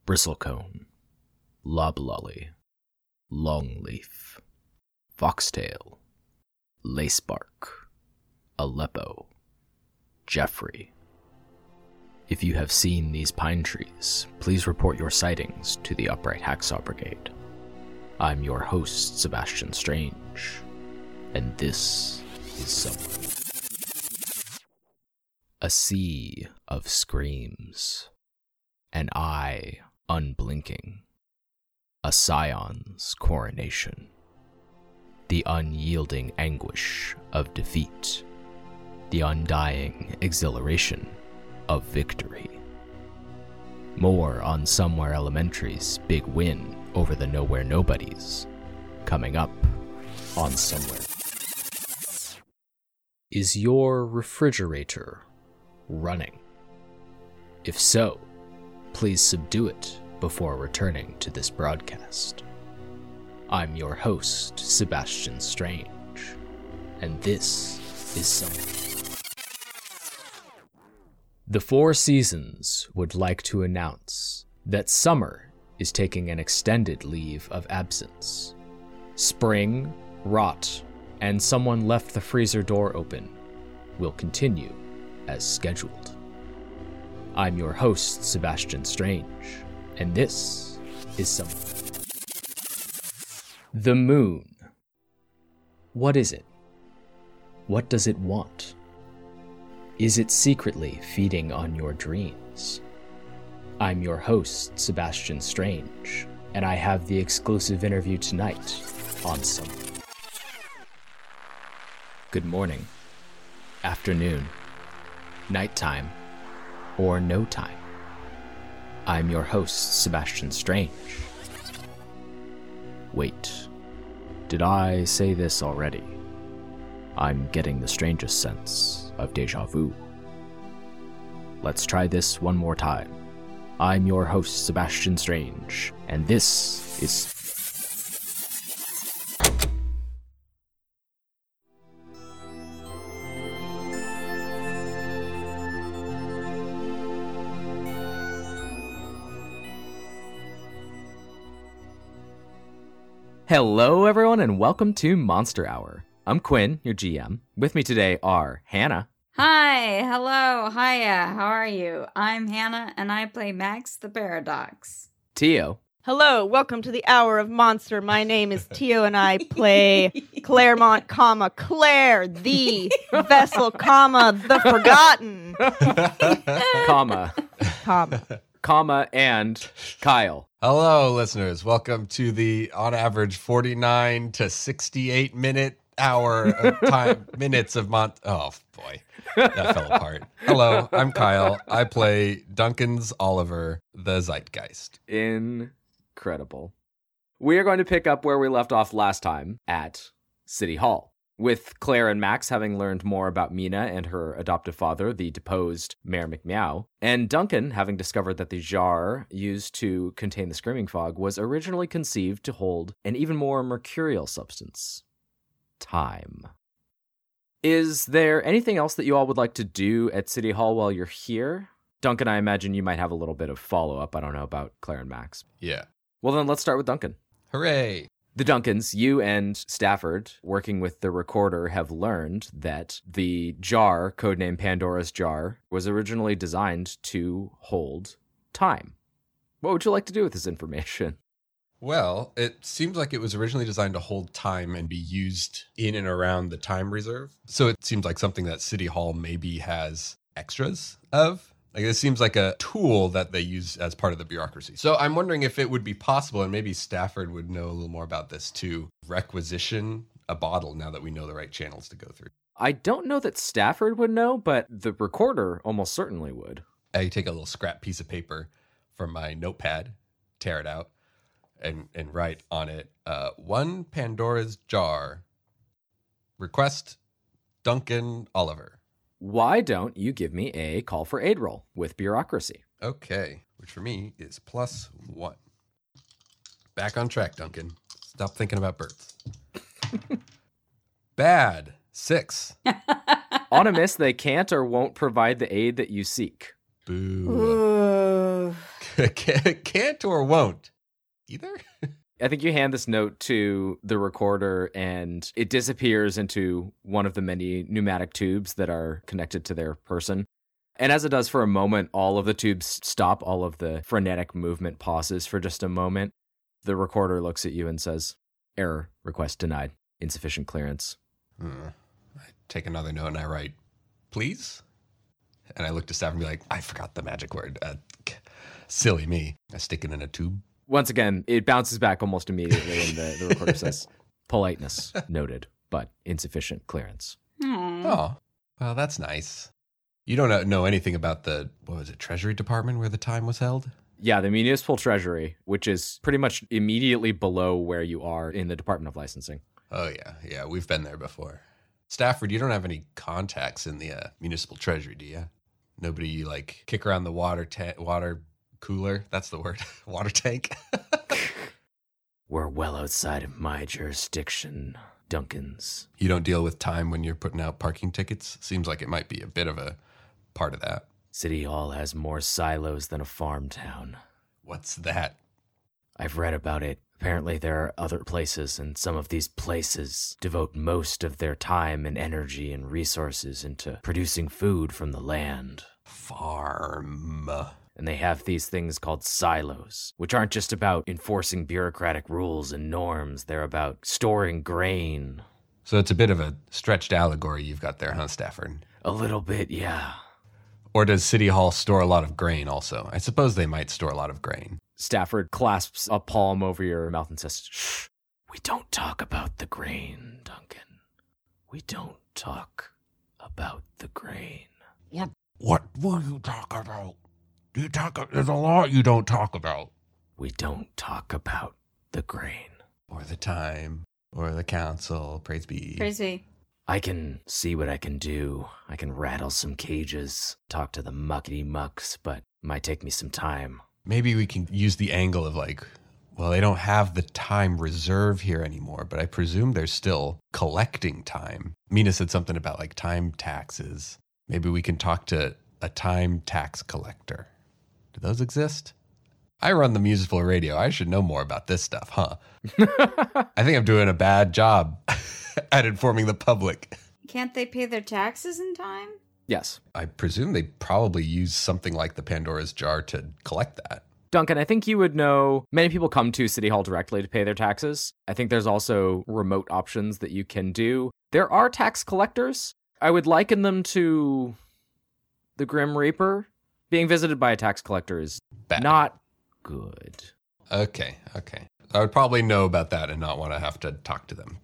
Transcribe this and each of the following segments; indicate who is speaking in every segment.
Speaker 1: bristlecone, loblolly, longleaf, foxtail, lacebark, Aleppo, Jeffrey. If you have seen these pine trees, please report your sightings to the Upright Hacksaw Brigade. I'm your host, Sebastian Strange, and this is Someone. A sea of screams, an eye unblinking, a scion's coronation, the unyielding anguish of defeat, the undying exhilaration of victory. More on Somewhere Elementary's big win over the Nowhere Nobodies, coming up on Somewhere. Is your refrigerator running? If so, please subdue it before returning to this broadcast. I'm your host, Sebastian Strange, and this is Somewhere. The Four Seasons would like to announce that summer is taking an extended leave of absence. Spring, rot, and someone left the freezer door open will continue as scheduled. I'm your host, Sebastian Strange, and this is Somewhere. The moon. What is it? What does it want? Is it secretly feeding on your dreams? I'm your host, Sebastian Strange, and I have the exclusive interview tonight on Somewhere. Good morning, afternoon, nighttime, or no time. I'm your host, Sebastian Strange. Wait, did I say this already? I'm getting the strangest sense of deja vu. Let's try this one more time. I'm your host, Sebastian Strange, and this is... Hello, everyone, and welcome to Monster Hour. I'm Quinn, your GM. With me today are Hannah.
Speaker 2: Hi, hello, hiya, how are you? I'm Hannah, and I play Max the Paradox.
Speaker 1: Tio.
Speaker 3: Hello, welcome to the Hour of Monster. My name is Tio, and I play Claremont, Claire, the vessel, the forgotten,
Speaker 1: comma, and Kyle.
Speaker 4: Hello, listeners. Welcome to the, on average, 49 to 68 minutes of Oh, boy. That fell apart. Hello, I'm Kyle. I play Duncan's Oliver, the Zeitgeist.
Speaker 1: Incredible. We are going to pick up where we left off last time at City Hall, with Claire and Max having learned more about Mina and her adoptive father, the deposed Mayor McMeow, and Duncan having discovered that the jar used to contain the Screaming Fog was originally conceived to hold an even more mercurial substance: time. Is there anything else that you all would like to do at City Hall while you're here? Duncan, I imagine you might have a little bit of follow-up. I don't know about Claire and Max.
Speaker 4: Yeah.
Speaker 1: Well, then let's start with Duncan.
Speaker 4: Hooray.
Speaker 1: The Duncans, you and Stafford, working with the recorder, have learned that the jar, codenamed Pandora's Jar, was originally designed to hold time. What would you like to do with this information?
Speaker 4: Well, it seems like it was originally designed to hold time and be used in and around the time reserve. So it seems like something that City Hall maybe has extras of. Like, it seems like a tool that they use as part of the bureaucracy. So I'm wondering if it would be possible, and maybe Stafford would know a little more about this, to requisition a bottle now that we know the right channels to go through.
Speaker 1: I don't know that Stafford would know, but the recorder almost certainly would.
Speaker 4: I take a little scrap piece of paper from my notepad, tear it out, and write on it, one Pandora's Jar. Request Duncan Oliver.
Speaker 1: Why don't you give me a call for aid roll with bureaucracy?
Speaker 4: Okay, which for me is +1. Back on track, Duncan. Stop thinking about birds. Bad. 6.
Speaker 1: On a miss, they can't or won't provide the aid that you seek.
Speaker 4: Boo.
Speaker 3: Ooh.
Speaker 4: Can't or won't. Either?
Speaker 1: I think you hand this note to the recorder and it disappears into one of the many pneumatic tubes that are connected to their person. And as it does for a moment, all of the tubes stop, all of the frenetic movement pauses for just a moment. The recorder looks at you and says, "Error, request denied, insufficient clearance."
Speaker 4: I take another note and I write, "Please?" And I look to Staff and be like, I forgot the magic word. Silly me. I stick it in a tube.
Speaker 1: Once again, it bounces back almost immediately, and the recorder says, "Politeness noted, but insufficient clearance."
Speaker 4: Oh, well, that's nice. You don't know anything about the, Treasury Department where the time was held?
Speaker 1: Yeah, the Municipal Treasury, which is pretty much immediately below where you are in the Department of Licensing.
Speaker 4: Oh, yeah, we've been there before. Stafford, you don't have any contacts in the Municipal Treasury, do you? Nobody you, kick around the water cooler? That's the word. Water tank?
Speaker 1: We're well outside of my jurisdiction, Duncan's.
Speaker 4: You don't deal with time when you're putting out parking tickets? Seems like it might be a bit of a part of that.
Speaker 1: City Hall has more silos than a farm town.
Speaker 4: What's that?
Speaker 1: I've read about it. Apparently there are other places, and some of these places devote most of their time and energy and resources into producing food from the land.
Speaker 4: Farm.
Speaker 1: And they have these things called silos, which aren't just about enforcing bureaucratic rules and norms. They're about storing grain.
Speaker 4: So it's a bit of a stretched allegory you've got there, huh, Stafford?
Speaker 1: A little bit, yeah.
Speaker 4: Or does City Hall store a lot of grain also? I suppose they might store a lot of grain.
Speaker 1: Stafford clasps a palm over your mouth and says, "Shh, we don't talk about the grain, Duncan. We don't talk about the grain."
Speaker 4: What will you talk about? There's a lot you don't talk about.
Speaker 1: We don't talk about the grain.
Speaker 4: Or the time, or the council, praise be.
Speaker 2: Praise be.
Speaker 1: I can see what I can do. I can rattle some cages, talk to the muckety mucks, but it might take me some time.
Speaker 4: Maybe we can use the angle of they don't have the time reserve here anymore, but I presume they're still collecting time. Mina said something about time taxes. Maybe we can talk to a time tax collector. Do those exist? I run the municipal radio. I should know more about this stuff, huh? I think I'm doing a bad job at informing the public.
Speaker 2: Can't they pay their taxes in time?
Speaker 1: Yes.
Speaker 4: I presume they probably use something like the Pandora's Jar to collect that.
Speaker 1: Duncan, I think you would know many people come to City Hall directly to pay their taxes. I think there's also remote options that you can do. There are tax collectors. I would liken them to the Grim Reaper. Being visited by a tax collector is
Speaker 4: bad.
Speaker 1: Not good.
Speaker 4: Okay. I would probably know about that and not want to have to talk to them.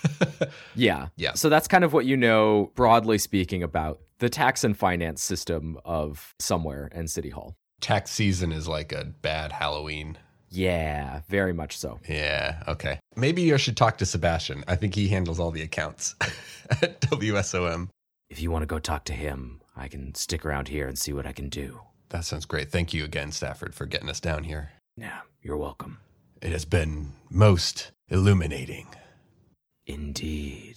Speaker 1: Yeah. So that's kind of what you know, broadly speaking, about the tax and finance system of Somewhere and City Hall.
Speaker 4: Tax season is like a bad Halloween.
Speaker 1: Yeah, very much so.
Speaker 4: Yeah, okay. Maybe I should talk to Sebastian. I think he handles all the accounts at WSOM.
Speaker 1: If you want to go talk to him, I can stick around here and see what I can do.
Speaker 4: That sounds great. Thank you again, Stafford, for getting us down here.
Speaker 1: Yeah, you're welcome.
Speaker 4: It has been most illuminating.
Speaker 1: Indeed.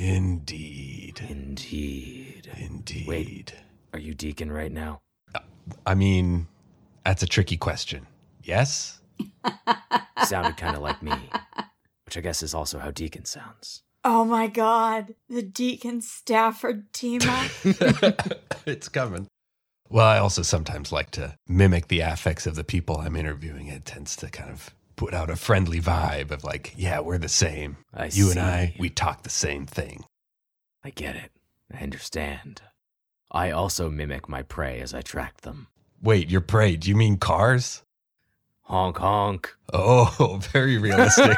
Speaker 4: Wait,
Speaker 1: are you Deacon right now?
Speaker 4: I mean, that's a tricky question. Yes?
Speaker 1: Sounded kind of like me, which I guess is also how Deacon sounds.
Speaker 2: Oh my God, the Deacon Stafford team up.
Speaker 4: It's coming. Well, I also sometimes like to mimic the affects of the people I'm interviewing. It tends to kind of put out a friendly vibe of yeah, we're the same. You and I, we talk the same thing.
Speaker 1: I get it. I understand. I also mimic my prey as I track them.
Speaker 4: Wait, your prey, do you mean cars?
Speaker 1: Honk, honk.
Speaker 4: Oh, very realistic.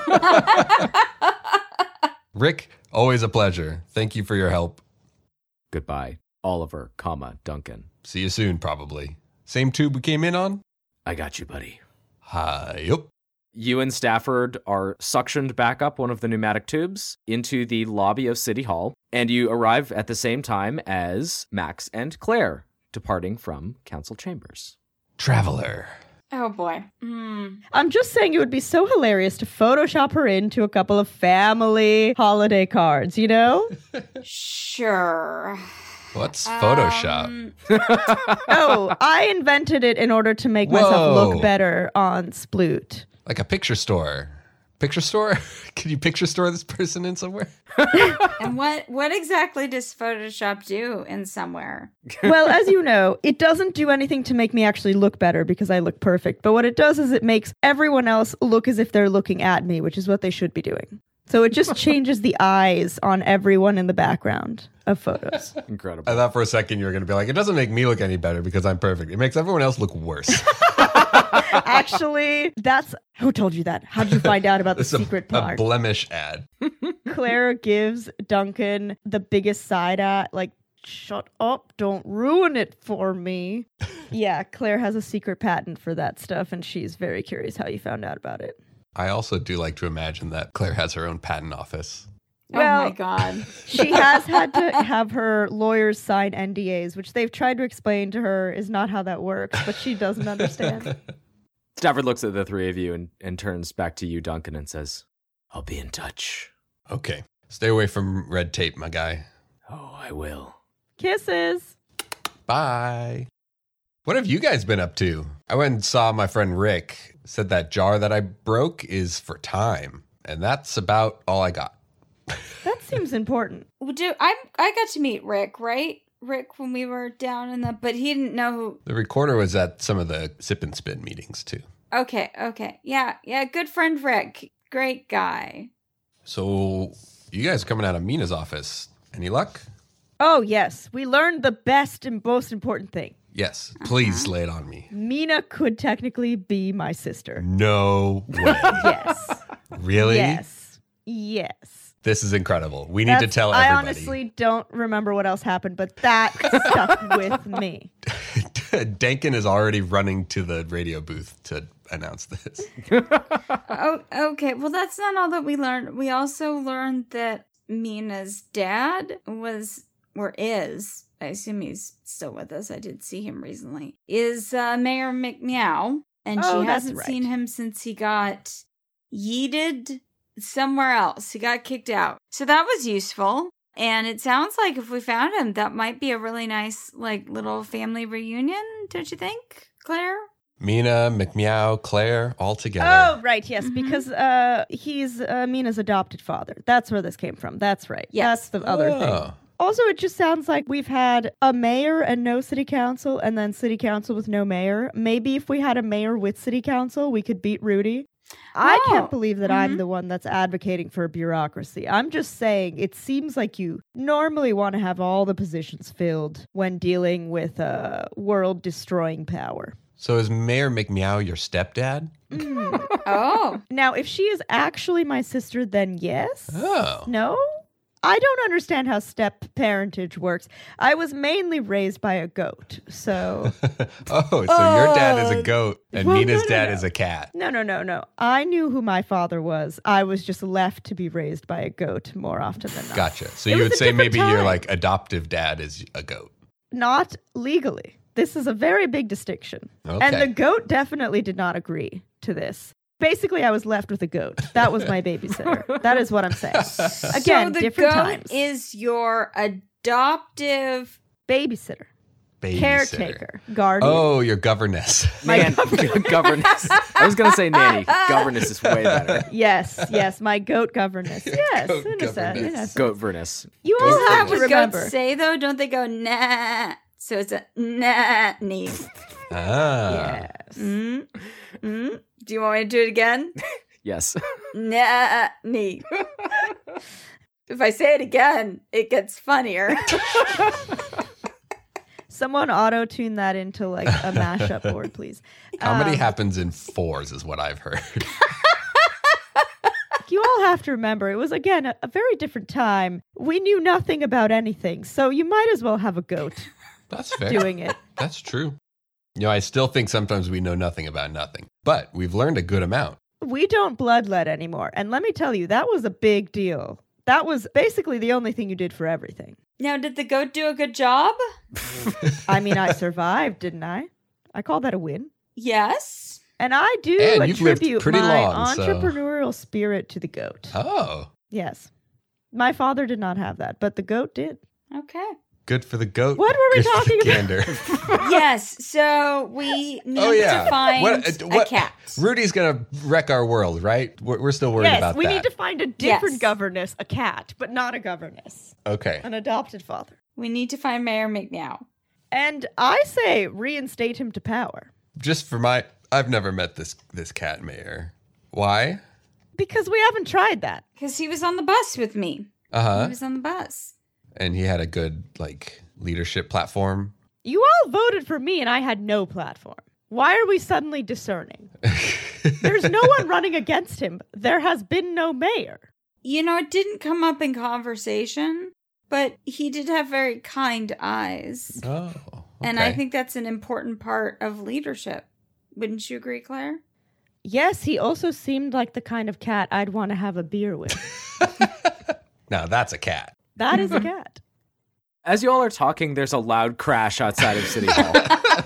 Speaker 4: Rick, always a pleasure. Thank you for your help.
Speaker 1: Goodbye, Oliver, Duncan.
Speaker 4: See you soon, probably. Same tube we came in on?
Speaker 1: I got you, buddy.
Speaker 4: Hi, yup.
Speaker 1: You and Stafford are suctioned back up one of the pneumatic tubes into the lobby of City Hall, and you arrive at the same time as Max and Claire, departing from council chambers.
Speaker 4: Traveler.
Speaker 2: Oh boy.
Speaker 3: I'm just saying it would be so hilarious to Photoshop her into a couple of family holiday cards, you know?
Speaker 2: Sure.
Speaker 4: What's Photoshop?
Speaker 3: Oh, I invented it in order to make myself
Speaker 4: Whoa.
Speaker 3: look better on Sploot.
Speaker 4: Like a picture store. Picture store? Can you picture store this person in somewhere?
Speaker 2: And what exactly does Photoshop do in somewhere?
Speaker 3: Well, as you know, it doesn't do anything to make me actually look better because I look perfect. But what it does is it makes everyone else look as if they're looking at me, which is what they should be doing. So it just changes the eyes on everyone in the background of photos.
Speaker 1: Incredible.
Speaker 4: I thought for a second you were going to be like, it doesn't make me look any better because I'm perfect. It makes everyone else look worse.
Speaker 3: Actually, that's... Who told you that? How did you find out about the
Speaker 4: It's
Speaker 3: secret
Speaker 4: a
Speaker 3: part?
Speaker 4: blemish ad.
Speaker 3: Claire gives Duncan the biggest side eye, like, shut up, don't ruin it for me. Yeah, Claire has a secret patent for that stuff, and she's very curious how you found out about it.
Speaker 4: I also do like to imagine that Claire has her own patent office.
Speaker 2: Oh
Speaker 3: Well-
Speaker 2: my god.
Speaker 3: She has had to have her lawyers sign NDAs, which they've tried to explain to her is not how that works, but she doesn't understand.
Speaker 1: Stafford looks at the three of you and turns back to you, Duncan, and says, I'll be in touch.
Speaker 4: Okay. Stay away from red tape, my guy.
Speaker 1: Oh, I will.
Speaker 3: Kisses.
Speaker 4: Bye. What have you guys been up to? I went and saw my friend Rick. Said that jar that I broke is for time. And that's about all I got.
Speaker 3: That seems important.
Speaker 2: I got to meet Rick, right? Rick when we were down in the, but he didn't know who.
Speaker 4: The recorder was at some of the sip and spin meetings too.
Speaker 2: Okay. Yeah, good friend Rick. Great guy.
Speaker 4: So you guys coming out of Mina's office. Any luck?
Speaker 3: Oh, yes. We learned the best and most important thing.
Speaker 4: Yes. Please lay it on me.
Speaker 3: Mina could technically be my sister.
Speaker 4: No way.
Speaker 3: Yes.
Speaker 4: Really?
Speaker 3: Yes.
Speaker 4: This is incredible. We need to tell everybody.
Speaker 3: I honestly don't remember what else happened, but that stuck with me.
Speaker 4: Dankin is already running to the radio booth to announce this.
Speaker 2: Oh, okay. Well, that's not all that we learned. We also learned that Mina's dad is, I assume he's still with us. I did see him recently, is Mayor McMeow. And
Speaker 3: Oh,
Speaker 2: she
Speaker 3: that's
Speaker 2: hasn't
Speaker 3: right.
Speaker 2: seen him since he got yeeted somewhere else. He got kicked out. So that was useful. And it sounds like if we found him, that might be a really nice, like, little family reunion, don't you think, Claire?
Speaker 4: Mina, McMeow, Claire, all together.
Speaker 3: Oh, right, yes, because he's Mina's adopted father. That's where this came from. That's right.
Speaker 2: Yes.
Speaker 3: That's the other thing.
Speaker 4: Oh.
Speaker 3: Also, it just sounds like we've had a mayor and no city council, and then city council with no mayor. Maybe if we had a mayor with city council, we could beat Rudy. I can't believe that I'm the one that's advocating for bureaucracy. I'm just saying it seems like you normally want to have all the positions filled when dealing with world-destroying power.
Speaker 4: So is Mayor McMeow your stepdad?
Speaker 2: Oh.
Speaker 3: Now, if she is actually my sister, then yes.
Speaker 4: Oh.
Speaker 3: No? I don't understand how step parentage works. I was mainly raised by a goat, so...
Speaker 4: So your dad is a goat and
Speaker 3: Well,
Speaker 4: Mina's
Speaker 3: no,
Speaker 4: dad
Speaker 3: no.
Speaker 4: is a cat.
Speaker 3: No. I knew who my father was. I was just left to be raised by a goat more often than not.
Speaker 4: Gotcha. So
Speaker 3: It
Speaker 4: you
Speaker 3: was
Speaker 4: would
Speaker 3: a
Speaker 4: say
Speaker 3: different
Speaker 4: maybe your
Speaker 3: time.
Speaker 4: like adoptive dad is a goat.
Speaker 3: Not legally. This is a very big distinction.
Speaker 4: Okay.
Speaker 3: And the goat definitely did not agree to this. Basically, I was left with a goat. That was my babysitter. That is what I'm saying. Again,
Speaker 2: so the
Speaker 3: different
Speaker 2: goat
Speaker 3: times.
Speaker 2: is your adoptive...
Speaker 3: Babysitter.
Speaker 4: Babysitter.
Speaker 3: Caretaker. Guardian.
Speaker 4: Oh, your governess.
Speaker 1: Man, governess. I was going to say nanny. Governess is way better.
Speaker 3: Yes, my goat governess. Yes,
Speaker 4: Goat
Speaker 3: in a sense.
Speaker 4: governess.
Speaker 3: in a sense.
Speaker 1: Goat-verness.
Speaker 3: You
Speaker 2: Isn't
Speaker 3: all
Speaker 2: that
Speaker 3: have to
Speaker 2: what
Speaker 3: remember.
Speaker 2: goats say, though? Don't they go, nah? So it's a nanny.
Speaker 4: Ah.
Speaker 3: Yes.
Speaker 2: Do you want me to do it again?
Speaker 1: Yes.
Speaker 2: Nanny. If I say it again, it gets funnier.
Speaker 3: Someone auto-tune that into like a mashup board, please.
Speaker 4: Comedy happens in fours is what I've heard.
Speaker 3: You all have to remember, it was, again, a very different time. We knew nothing about anything, so you might as well have a goat
Speaker 4: That's fair.
Speaker 3: doing it.
Speaker 4: That's true. You know, I still think sometimes we know nothing about nothing, but we've learned a good amount.
Speaker 3: We don't bloodlet anymore. And let me tell you, that was a big deal. That was basically the only thing you did for everything.
Speaker 2: Now, did the goat do a good job?
Speaker 3: I mean, I survived, didn't I? I call that a win.
Speaker 2: Yes.
Speaker 3: And I do
Speaker 4: And you've lived
Speaker 3: attribute
Speaker 4: pretty
Speaker 3: my
Speaker 4: long, so-
Speaker 3: entrepreneurial spirit to the goat.
Speaker 4: Oh.
Speaker 3: Yes. My father did not have that, but the goat did.
Speaker 2: Okay.
Speaker 4: Good for the goat.
Speaker 3: What were we
Speaker 4: good for
Speaker 3: talking
Speaker 4: the
Speaker 3: about?
Speaker 4: gander.
Speaker 2: Yes, so we need to find a cat.
Speaker 4: Rudy's going to wreck our world, right? We're still worried about that.
Speaker 3: Yes, we need to find a different governess, a cat, but not a governess.
Speaker 4: Okay.
Speaker 3: An adopted father.
Speaker 2: We need to find Mayor McNeow.
Speaker 3: And I say reinstate him to power.
Speaker 4: Just for I've never met this cat mayor. Why?
Speaker 3: Because we haven't tried that.
Speaker 2: Because he was on the bus with me.
Speaker 4: Uh-huh.
Speaker 2: He was on the bus.
Speaker 4: And he had a good, leadership platform.
Speaker 3: You all voted for me and I had no platform. Why are we suddenly discerning? There's no one running against him. There has been no mayor.
Speaker 2: It didn't come up in conversation, but he did have very kind eyes.
Speaker 4: Oh, okay.
Speaker 2: And I think that's an important part of leadership. Wouldn't you agree, Claire?
Speaker 3: Yes, he also seemed like the kind of cat I'd want to have a beer with.
Speaker 4: Now that's a cat.
Speaker 3: That is a cat.
Speaker 1: As you all are talking, there's a loud crash outside of City Hall.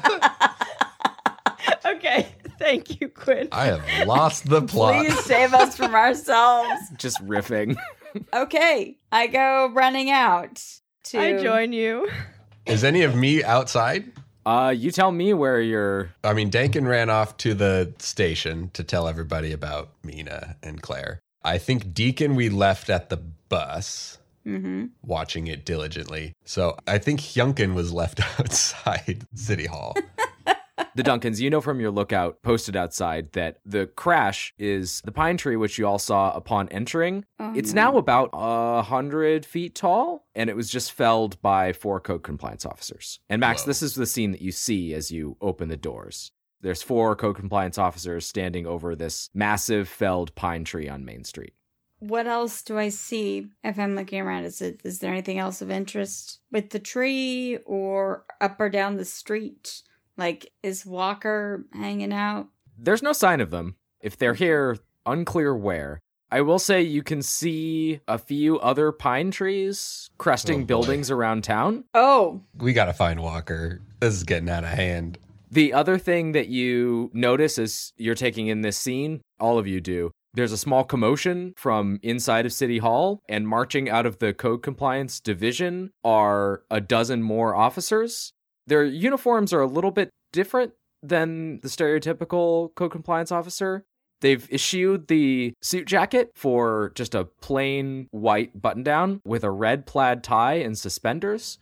Speaker 3: Okay, thank you, Quinn.
Speaker 4: I have lost the plot.
Speaker 2: Please save us from ourselves.
Speaker 1: Just riffing.
Speaker 2: Okay, I go running out.
Speaker 3: I join you.
Speaker 4: Is any of me outside?
Speaker 1: You tell me where you're...
Speaker 4: I mean, Dankin ran off to the station to tell everybody about Mina and Claire. I think Deacon we left at the bus, watching it diligently. So I think Hyunkin was left outside City Hall.
Speaker 1: The Duncans, you know from your lookout posted outside that the crash is the pine tree, which you all saw upon entering. It's now about 100 feet tall, and it was just felled by 4 code compliance officers. And Max, this is the scene that you see as you open the doors. There's 4 code compliance officers standing over this massive felled pine tree on Main Street.
Speaker 2: What else do I see if I'm looking around? Is there anything else of interest with the tree or up or down the street? Is Walker hanging out?
Speaker 1: There's no sign of them. If they're here, unclear where. I will say you can see a few other pine trees cresting buildings around town.
Speaker 2: Oh.
Speaker 4: We got to find Walker. This is getting out of hand.
Speaker 1: The other thing that you notice as you're taking in this scene, all of you do, there's a small commotion from inside of City Hall, and marching out of the code compliance division are a dozen more officers. Their uniforms are a little bit different than the stereotypical code compliance officer. They've issued the suit jacket for just a plain white button-down with a red plaid tie and suspenders.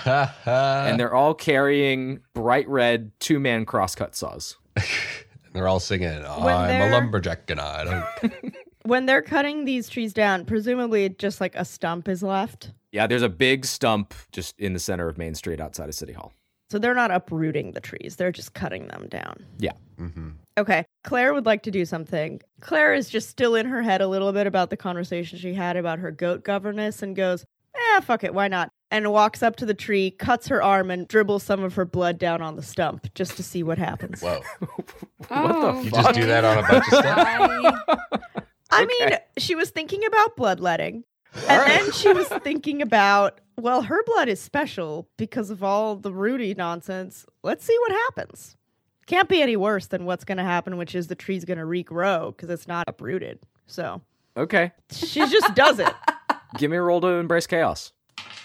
Speaker 1: And they're all carrying bright red 2-man crosscut saws.
Speaker 4: They're all singing, I'm a lumberjack and I don't...
Speaker 3: When they're cutting these trees down, presumably just a stump is left.
Speaker 1: Yeah, there's a big stump just in the center of Main Street outside of City Hall.
Speaker 3: So they're not uprooting the trees. They're just cutting them down.
Speaker 1: Yeah.
Speaker 4: Mm-hmm.
Speaker 3: Okay. Claire would like to do something. Claire is just still in her head a little bit about the conversation she had about her goat governess and goes, fuck it, why not? And walks up to the tree, cuts her arm, and dribbles some of her blood down on the stump just to see what happens.
Speaker 4: Whoa.
Speaker 1: What the
Speaker 4: You
Speaker 1: fuck?
Speaker 4: just do that on a bunch of stuff?
Speaker 3: I mean, she was thinking about bloodletting. And then she was thinking about, well, her blood is special because of all the Rudy nonsense. Let's see what happens. Can't be any worse than what's going to happen, which is the tree's going to regrow because it's not uprooted. So.
Speaker 1: Okay.
Speaker 3: She just does it.
Speaker 1: Give me a roll to embrace chaos.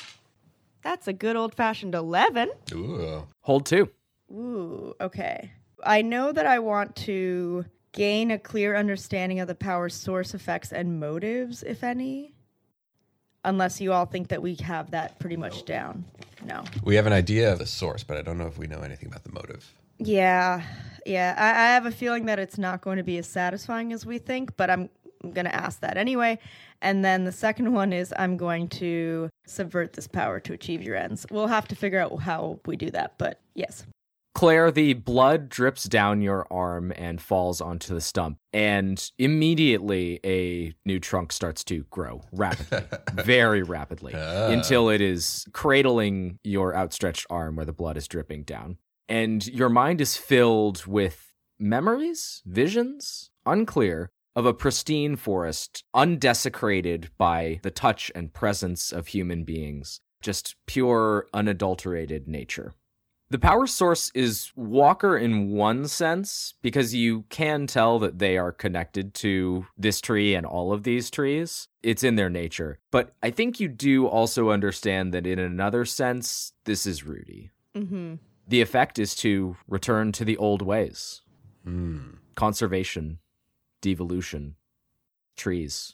Speaker 3: That's a good old-fashioned 11.
Speaker 4: Ooh.
Speaker 1: Hold 2.
Speaker 3: Ooh, okay. I know that I want to gain a clear understanding of the power's source, effects, and motives, if any. Unless you all think that we have that pretty much down. No.
Speaker 4: We have an idea of the source, but I don't know if we know anything about the motive.
Speaker 3: Yeah. I have a feeling that it's not going to be as satisfying as we think, but I'm going to ask that anyway. And then the second one is I'm going to subvert this power to achieve your ends. We'll have to figure out how we do that, but yes.
Speaker 1: Claire, the blood drips down your arm and falls onto the stump, and immediately a new trunk starts to grow rapidly, very rapidly, until it is cradling your outstretched arm where the blood is dripping down. And your mind is filled with memories, visions, unclear, of a pristine forest, undesecrated by the touch and presence of human beings, just pure, unadulterated nature. The power source is Walker in one sense, because you can tell that they are connected to this tree and all of these trees. It's in their nature. But I think you do also understand that in another sense, this is Rudy.
Speaker 3: Mm-hmm.
Speaker 1: The effect is to return to the old ways. Conservation, devolution, trees.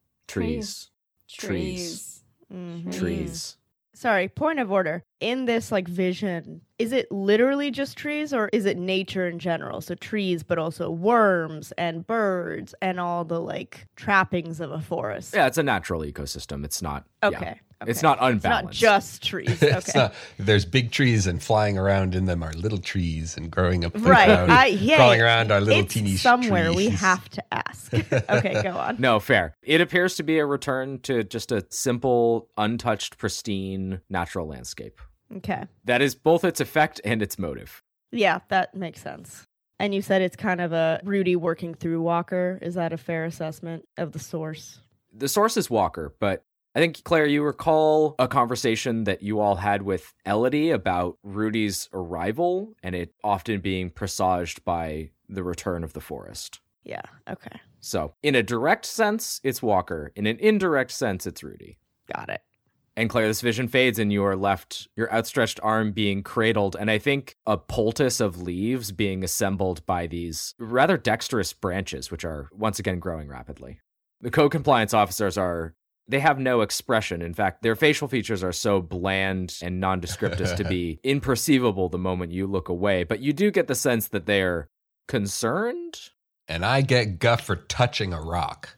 Speaker 3: Mm-hmm.
Speaker 1: Trees.
Speaker 3: Sorry, point of order. In this vision, is it literally just trees or is it nature in general? So trees, but also worms and birds and all the trappings of a forest.
Speaker 1: Yeah, it's a natural ecosystem. It's not.
Speaker 3: Okay.
Speaker 1: It's not unbalanced.
Speaker 3: It's not just trees. Okay.
Speaker 4: There's big trees and flying around in them are little trees and growing up
Speaker 3: Right.
Speaker 4: crawling around our little
Speaker 3: it's
Speaker 4: teeny
Speaker 3: somewhere
Speaker 4: trees.
Speaker 3: we have to ask. Okay, go on.
Speaker 1: No, fair. It appears to be a return to just a simple, untouched, pristine natural landscape.
Speaker 3: Okay.
Speaker 1: That is both its effect and its motive.
Speaker 3: Yeah, that makes sense. And you said it's kind of a Rudy working through Walker. Is that a fair assessment of the source?
Speaker 1: The source is Walker, but I think, Claire, you recall a conversation that you all had with Elodie about Rudy's arrival and it often being presaged by the return of the forest.
Speaker 3: Yeah, okay.
Speaker 1: So, in a direct sense, it's Walker. In an indirect sense, it's Rudy.
Speaker 3: Got it.
Speaker 1: And Claire, this vision fades and you are left, your outstretched arm being cradled, and I think a poultice of leaves being assembled by these rather dexterous branches, which are once again growing rapidly. The code compliance officers they have no expression. In fact, their facial features are so bland and nondescript as to be imperceivable the moment you look away. But you do get the sense that they're concerned.
Speaker 4: And I get guff for touching a rock.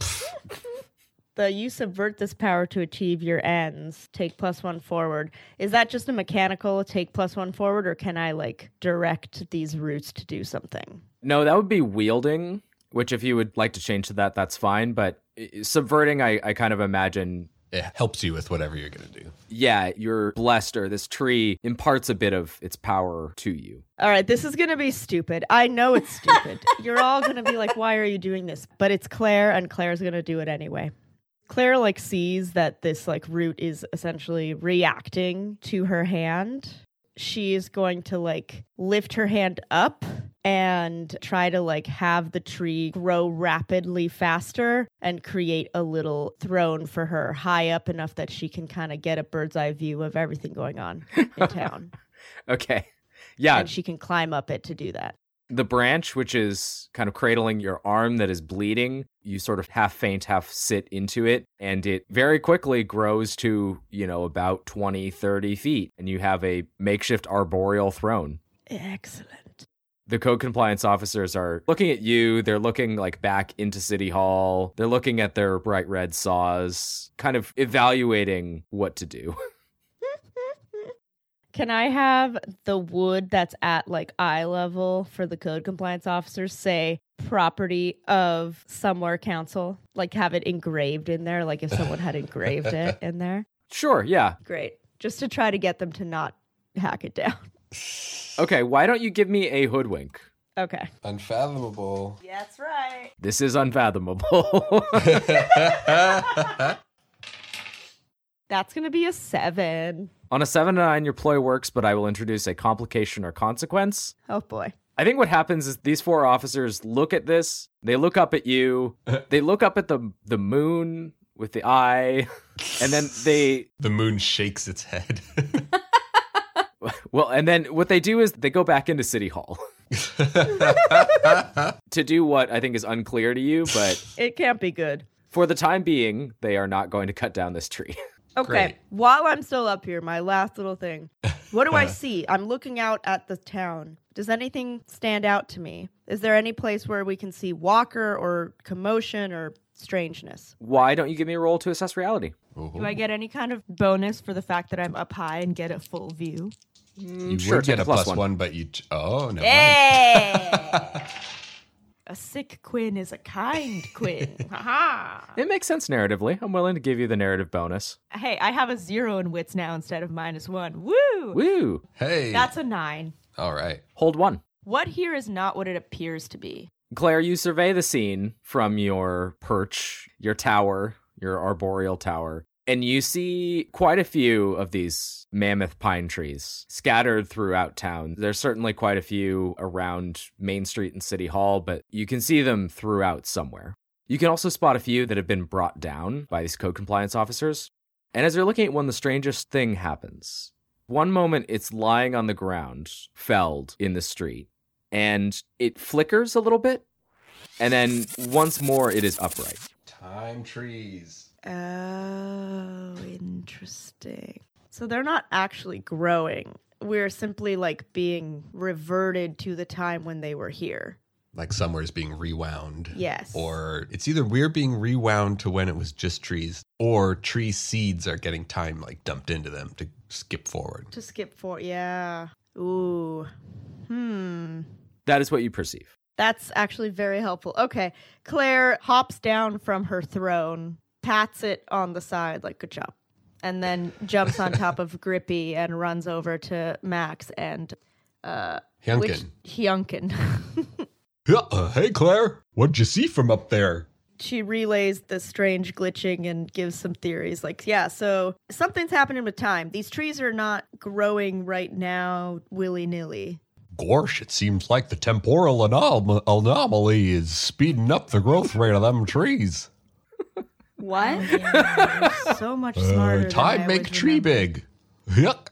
Speaker 3: You subvert this power to achieve your ends. Take +1 forward. Is that just a mechanical take +1 forward, or can I direct these roots to do something?
Speaker 1: No, that would be wielding, which if you would like to change to that, that's fine. But subverting, I kind of imagine...
Speaker 4: It helps you with whatever you're going to do.
Speaker 1: Yeah, you're blessed, or this tree imparts a bit of its power to you.
Speaker 3: All right, this is going to be stupid. I know it's stupid. You're all going to be like, why are you doing this? But it's Claire, and Claire's going to do it anyway. Claire sees that this root is essentially reacting to her hand. She is going to lift her hand up and try to have the tree grow rapidly faster and create a little throne for her high up enough that she can kind of get a bird's eye view of everything going on in town.
Speaker 1: Okay. Yeah.
Speaker 3: And she can climb up it to do that.
Speaker 1: The branch, which is kind of cradling your arm that is bleeding, you sort of half faint, half sit into it, and it very quickly grows to, about 20, 30 feet, and you have a makeshift arboreal throne.
Speaker 3: Excellent.
Speaker 1: The code compliance officers are looking at you. They're looking back into City Hall. They're looking at their bright red saws, kind of evaluating what to do.
Speaker 3: Can I have the wood that's at eye level for the code compliance officers say property of somewhere council? Have it engraved in there, if someone had engraved it in there?
Speaker 1: Sure, yeah.
Speaker 3: Great. Just to try to get them to not hack it down.
Speaker 1: Okay, why don't you give me a hoodwink?
Speaker 3: Okay.
Speaker 4: Unfathomable.
Speaker 3: Yeah, that's right.
Speaker 1: This is unfathomable.
Speaker 3: That's going to be a 7.
Speaker 1: On a 7 to 9, your ploy works, but I will introduce a complication or consequence.
Speaker 3: Oh, boy.
Speaker 1: I think what happens is these 4 officers look at this, they look up at you, they look up at the moon with the eye, and then they...
Speaker 4: The moon shakes its head.
Speaker 1: Well, and then what they do is they go back into City Hall. To do what I think is unclear to you, but...
Speaker 3: It can't be good.
Speaker 1: For the time being, they are not going to cut down this tree.
Speaker 3: Okay,
Speaker 4: Great.
Speaker 3: While I'm still up here, my last little thing. What do I see? I'm looking out at the town. Does anything stand out to me? Is there any place where we can see Walker or commotion or strangeness?
Speaker 1: Why don't you give me a roll to assess reality?
Speaker 3: Do I get any kind of bonus for the fact that I'm up high and get a full view?
Speaker 4: You
Speaker 1: Sure,
Speaker 4: would get
Speaker 1: take
Speaker 4: a
Speaker 1: a
Speaker 4: +1, but you... Oh, no.
Speaker 3: Yeah! A sick Quinn is a kind Quinn. Ha-ha!
Speaker 1: It makes sense narratively. I'm willing to give you the narrative bonus.
Speaker 3: Hey, I have a 0 in wits now instead of -1. Woo!
Speaker 1: Woo!
Speaker 4: Hey.
Speaker 3: That's a 9.
Speaker 4: All right.
Speaker 1: Hold 1.
Speaker 3: What here is not what it appears to be.
Speaker 1: Claire, you survey the scene from your perch, your tower, your arboreal tower. And you see quite a few of these mammoth pine trees scattered throughout town. There's certainly quite a few around Main Street and City Hall, but you can see them throughout somewhere. You can also spot a few that have been brought down by these code compliance officers. And as you're looking at one, the strangest thing happens. One moment, it's lying on the ground, felled in the street, and it flickers a little bit. And then once more, it is upright.
Speaker 4: Time trees.
Speaker 3: Oh, interesting. So they're not actually growing. We're simply like being reverted to the time when they were here.
Speaker 4: Like somewhere is being rewound.
Speaker 3: Yes.
Speaker 4: Or it's either we're being rewound to when it was just trees, or tree seeds are getting time like dumped into them to skip forward.
Speaker 3: Yeah. Ooh.
Speaker 1: That is what you perceive.
Speaker 3: That's actually very helpful. Okay. Claire hops down from her throne, pats it on the side like good job, and then jumps on top of Grippy and runs over to Max and Hyunkin.
Speaker 4: Hey, Claire, what'd you see from up there?
Speaker 3: She relays the strange glitching and gives some theories. Like, yeah, so something's happening with time. These trees are not growing right now willy-nilly.
Speaker 4: Gorsh, it seems like the temporal anomaly is speeding up the growth rate of them trees.
Speaker 2: What?
Speaker 3: Yeah, you're so much smarter
Speaker 4: time
Speaker 3: than I
Speaker 4: make
Speaker 3: always
Speaker 4: tree
Speaker 3: remember.
Speaker 4: big. Yuck.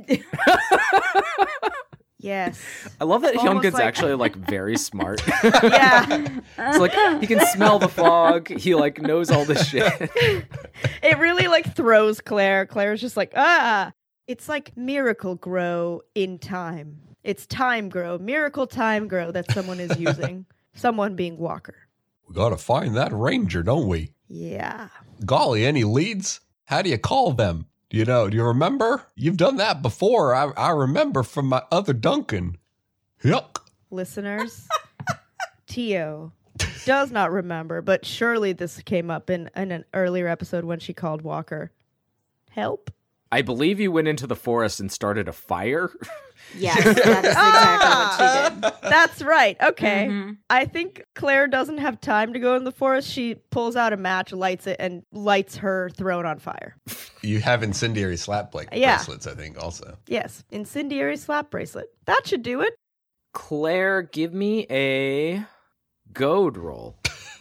Speaker 3: Yes.
Speaker 1: I love that
Speaker 3: Almost
Speaker 1: Hyunkin's
Speaker 3: like-
Speaker 1: actually like very smart.
Speaker 3: Yeah.
Speaker 1: It's like he can smell the fog. He like knows all this shit.
Speaker 3: It really like throws Claire. Claire's just like, It's like Miracle Grow in time. It's Time Grow, Miracle Time Grow that someone is using. Someone being Walker.
Speaker 4: We gotta find that ranger, don't we?
Speaker 3: Yeah.
Speaker 4: Golly, any leads? How do you call them? Do you remember? You've done that before. I remember from my other Duncan. Yuck.
Speaker 3: Listeners, Tio does not remember, but surely this came up in an earlier episode when she called Walker. Help?
Speaker 1: I believe you went into the forest and started a fire.
Speaker 2: Yes, that is exactly what she did.
Speaker 3: That's right. Okay.
Speaker 2: Mhm.
Speaker 3: I think Claire doesn't have time to go in the forest. She pulls out a match, lights it, and lights her throne on fire.
Speaker 4: You have incendiary slap
Speaker 3: Yeah.
Speaker 4: bracelets, I think, also.
Speaker 3: Yes. Incendiary slap bracelet. That should do it.
Speaker 1: Claire, give me a goad roll.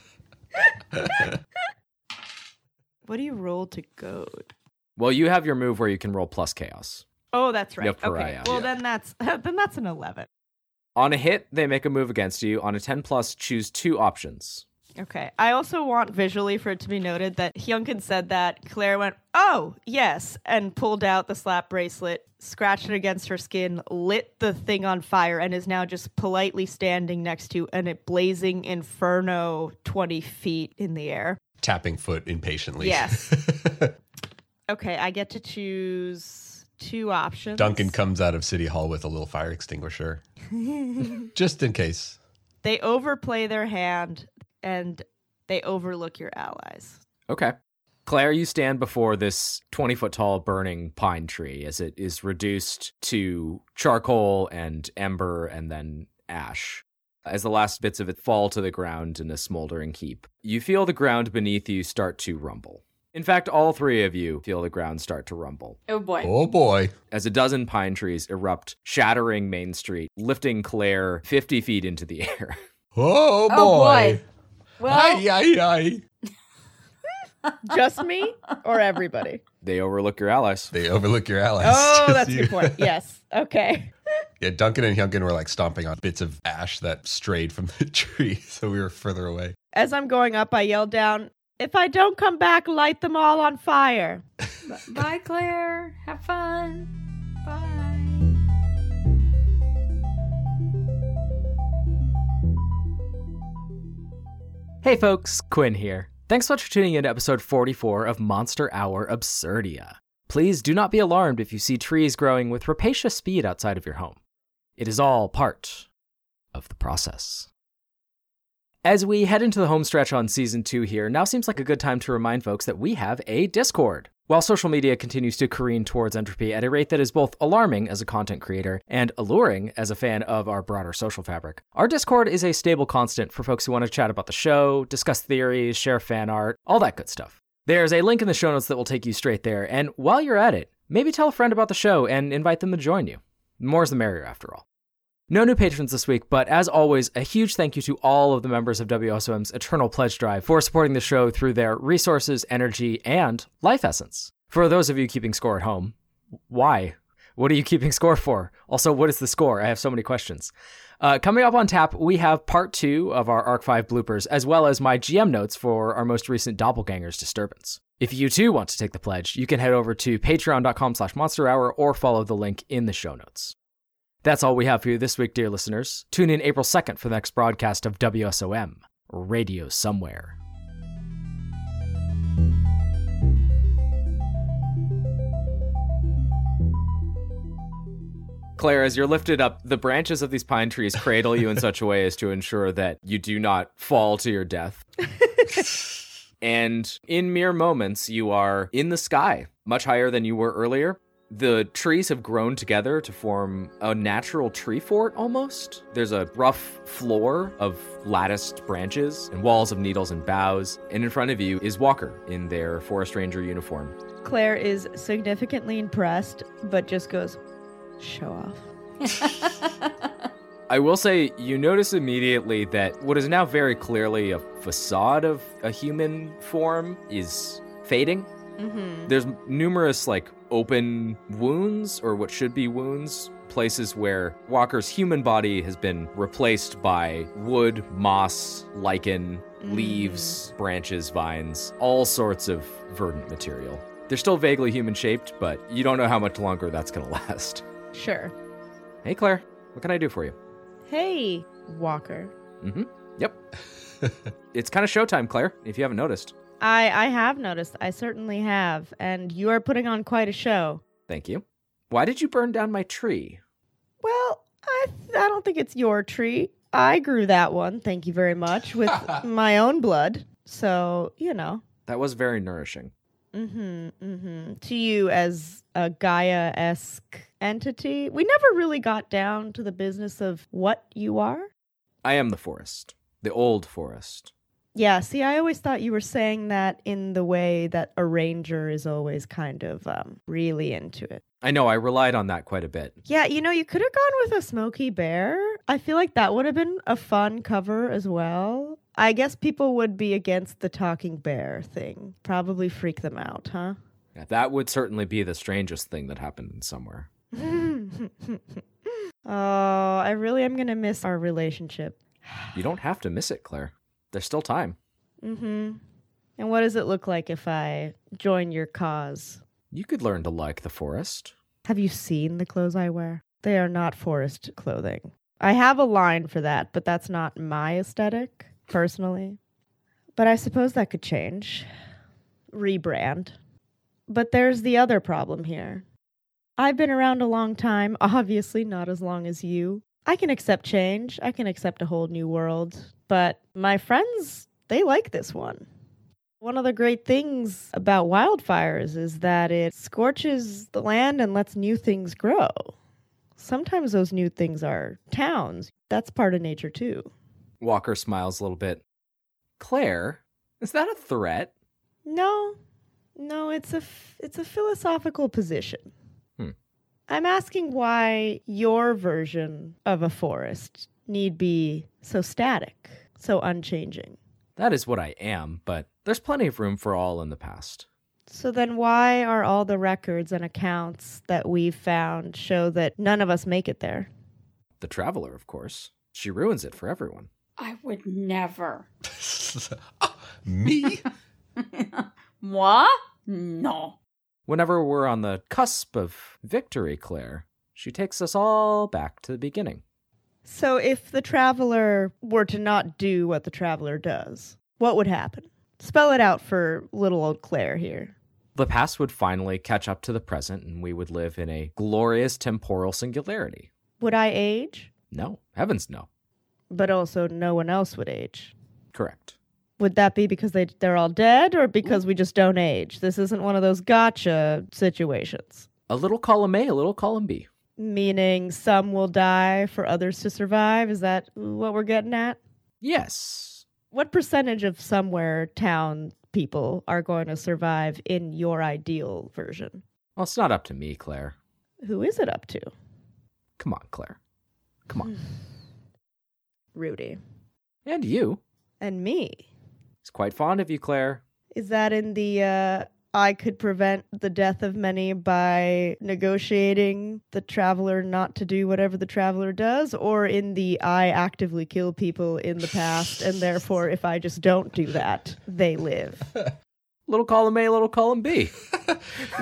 Speaker 3: What do you roll to goad?
Speaker 1: Well, you have your move where you can roll plus chaos.
Speaker 3: Oh, that's right.
Speaker 1: You have
Speaker 3: Okay.
Speaker 1: pariah.
Speaker 3: Well,
Speaker 4: Yeah.
Speaker 3: then that's an 11.
Speaker 1: On a hit, they make a move against you. On a 10 plus, choose two options.
Speaker 3: Okay. I also want visually for it to be noted that Hyunkin said that. Claire went, oh, yes, and pulled out the slap bracelet, scratched it against her skin, lit the thing on fire, and is now just politely standing next to a blazing inferno 20 feet in the air.
Speaker 4: Tapping foot impatiently.
Speaker 3: Yes. Okay, I get to choose two options.
Speaker 4: Duncan comes out of City Hall with a little fire extinguisher. Just in case.
Speaker 3: They overplay their hand, and they overlook your allies.
Speaker 1: Okay. Claire, you stand before this 20-foot tall burning pine tree as it is reduced to charcoal and ember and then ash. As the last bits of it fall to the ground in a smoldering heap, you feel the ground beneath you start to rumble. In fact, all three of you feel the ground start to rumble.
Speaker 2: Oh boy.
Speaker 4: Oh boy.
Speaker 1: As a dozen pine trees erupt, shattering Main Street, lifting Claire 50 feet into the air.
Speaker 4: Oh boy.
Speaker 2: Oh boy. Well,
Speaker 4: Ay, ay, ay.
Speaker 3: Just me or everybody?
Speaker 1: They overlook your allies.
Speaker 4: They overlook your allies.
Speaker 3: Oh,
Speaker 4: Just
Speaker 3: that's a
Speaker 4: you.
Speaker 3: good point. Yes. Okay.
Speaker 4: Yeah, Duncan and Hyunkin were like stomping on bits of ash that strayed from the tree, so we were further away.
Speaker 3: As I'm going up, I yell down, if I don't come back, light them all on fire.
Speaker 2: bye, Claire. Have fun. Bye.
Speaker 1: Hey folks, Quinn here. Thanks so much for tuning in to episode 44 of Monster Hour Absurdia. Please do not be alarmed if you see trees growing with rapacious speed outside of your home. It is all part of the process. As we head into the home stretch on season 2 here, now seems like a good time to remind folks that we have a Discord. While social media continues to careen towards entropy at a rate that is both alarming as a content creator and alluring as a fan of our broader social fabric, our Discord is a stable constant for folks who want to chat about the show, discuss theories, share fan art, all that good stuff. There's a link in the show notes that will take you straight there, and while you're at it, maybe tell a friend about the show and invite them to join you. More's the merrier, after all. No new patrons this week, but as always, a huge thank you to all of the members of WSOM's Eternal Pledge Drive for supporting the show through their resources, energy, and life essence. For those of you keeping score at home, why? What are you keeping score for? Also, what is the score? I have so many questions. Coming up on tap, we have part 2 of our Arc 5 bloopers, as well as my GM notes for our most recent Doppelgangers disturbance. If you too want to take the pledge, you can head over to patreon.com/Monster Hour or follow the link in the show notes. That's all we have for you this week, dear listeners. Tune in April 2nd for the next broadcast of WSOM, Radio Somewhere. Claire, as you're lifted up, the branches of these pine trees cradle you in such a way as to ensure that you do not fall to your death. And in mere moments, you are in the sky, much higher than you were earlier. The trees have grown together to form a natural tree fort, almost. There's a rough floor of latticed branches and walls of needles and boughs, and in front of you is Walker in their forest ranger uniform.
Speaker 3: Claire is significantly impressed, but just goes, show off.
Speaker 1: I will say, you notice immediately that what is now very clearly a facade of a human form is fading. Mm-hmm. There's numerous, open wounds, or what should be wounds, places where Walker's human body has been replaced by wood, moss, lichen, leaves, branches, vines, all sorts of verdant material. They're still vaguely human-shaped, but you don't know how much longer that's going to last.
Speaker 3: Sure.
Speaker 1: Hey, Claire, what can I do for you?
Speaker 3: Hey, Walker.
Speaker 1: Mm-hmm. Yep. It's kind of showtime, Claire, if you haven't noticed.
Speaker 3: I have noticed. I certainly have. And you are putting on quite a show.
Speaker 1: Thank you. Why did you burn down my tree?
Speaker 3: Well, I don't think it's your tree. I grew that one, thank you very much, with my own blood. So,
Speaker 1: That was very nourishing.
Speaker 3: To you as a Gaia-esque entity. We never really got down to the business of what you are.
Speaker 1: I am the forest. The old forest.
Speaker 3: Yeah, see, I always thought you were saying that in the way that a ranger is always kind of really into it.
Speaker 1: I know, I relied on that quite a bit.
Speaker 3: Yeah, you could have gone with a Smokey Bear. I feel like that would have been a fun cover as well. I guess people would be against the talking bear thing. Probably freak them out, huh?
Speaker 1: Yeah, that would certainly be the strangest thing that happened in somewhere.
Speaker 3: Oh, I really am going to miss our relationship.
Speaker 1: You don't have to miss it, Claire. There's still time.
Speaker 3: And what does it look like if I join your cause?
Speaker 1: You could learn to like the forest.
Speaker 3: Have you seen the clothes I wear? They are not forest clothing. I have a line for that, but that's not my aesthetic, personally. But I suppose that could change. Rebrand. But there's the other problem here. I've been around a long time, obviously not as long as you. I can accept change. I can accept a whole new world. But my friends, they like this one. One of the great things about wildfires is that it scorches the land and lets new things grow. Sometimes those new things are towns. That's part of nature too.
Speaker 1: Walker smiles a little bit. Claire, is that a threat?
Speaker 3: No, it's a philosophical position. I'm asking why your version of a forest need be so static, so unchanging.
Speaker 1: That is what I am, but there's plenty of room for all in the past.
Speaker 3: So then why are all the records and accounts that we've found show that none of us make it there?
Speaker 1: The Traveler, of course. She ruins it for everyone.
Speaker 2: I would never.
Speaker 4: Me?
Speaker 2: Moi? No.
Speaker 1: Whenever we're on the cusp of victory, Claire, she takes us all back to the beginning.
Speaker 3: So if the Traveler were to not do what the Traveler does, what would happen? Spell it out for little old Claire here.
Speaker 1: The past would finally catch up to the present, and we would live in a glorious temporal singularity.
Speaker 3: Would I age?
Speaker 1: No. Heavens, no.
Speaker 3: But also no one else would age.
Speaker 1: Correct.
Speaker 3: Would that be because they're all dead, or because we just don't age? This isn't one of those gotcha situations.
Speaker 1: A little column A, a little column B.
Speaker 3: Meaning some will die for others to survive? Is that what we're getting at?
Speaker 1: Yes.
Speaker 3: What percentage of somewhere town people are going to survive in your ideal version?
Speaker 1: Well, it's not up to me, Claire.
Speaker 3: Who is it up to?
Speaker 1: Come on, Claire. Come on.
Speaker 3: Rudy.
Speaker 1: And you.
Speaker 3: And me.
Speaker 1: He's quite fond of you, Claire.
Speaker 3: Is that in the I could prevent the death of many by negotiating the traveler not to do whatever the traveler does, or in the I actively kill people in the past and therefore if I just don't do that, they live?
Speaker 1: Little column A, little column B.
Speaker 4: Is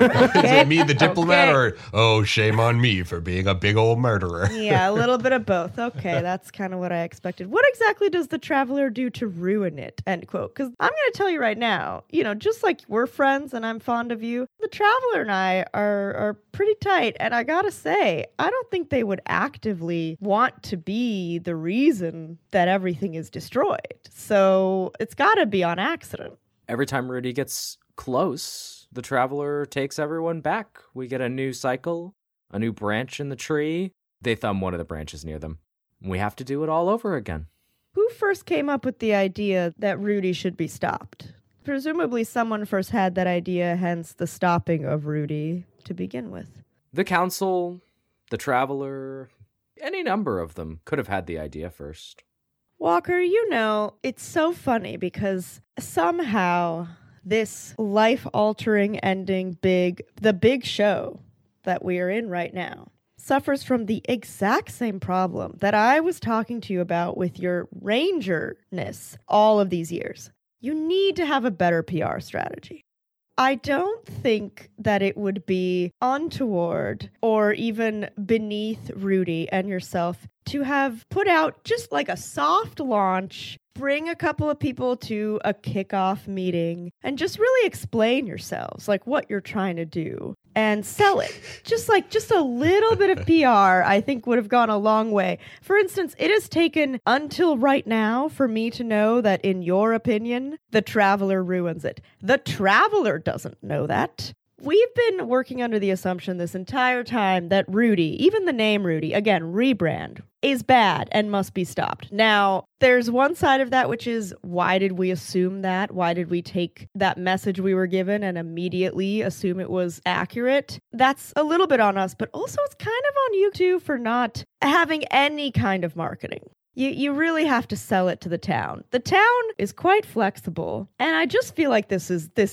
Speaker 4: it me, the diplomat, or shame on me for being a big old murderer?
Speaker 3: Yeah, a little bit of both. Okay, that's kind of what I expected. What exactly does the traveler do to ruin it? End quote. Because I'm going to tell you right now, just like we're friends and I'm fond of you, the traveler and I are pretty tight. And I got to say, I don't think they would actively want to be the reason that everything is destroyed. So it's got to be on accident.
Speaker 1: Every time Rudy gets close, the traveler takes everyone back. We get a new cycle, a new branch in the tree. They thumb one of the branches near them. We have to do it all over again.
Speaker 3: Who first came up with the idea that Rudy should be stopped? Presumably someone first had that idea, hence the stopping of Rudy to begin with.
Speaker 1: The council, the traveler, any number of them could have had the idea first.
Speaker 3: Walker, it's so funny because somehow this life-altering ending the big show that we are in right now suffers from the exact same problem that I was talking to you about with your rangerness all of these years. You need to have a better PR strategy. I don't think that it would be untoward or even beneath Rudy and yourself to have put out just like a soft launch, bring a couple of people to a kickoff meeting, and just really explain yourselves, like what you're trying to do, and sell it. Just a little bit of PR, I think would have gone a long way. For instance, it has taken until right now for me to know that, in your opinion, the traveler ruins it. The traveler doesn't know that. We've been working under the assumption this entire time that Rudy, even the name Rudy, again, rebrand, is bad and must be stopped. Now, there's one side of that, which is, why did we assume that? Why did we take that message we were given and immediately assume it was accurate? That's a little bit on us, but also it's kind of on you too for not having any kind of marketing. You really have to sell it to the town. The town is quite flexible, and I just feel like this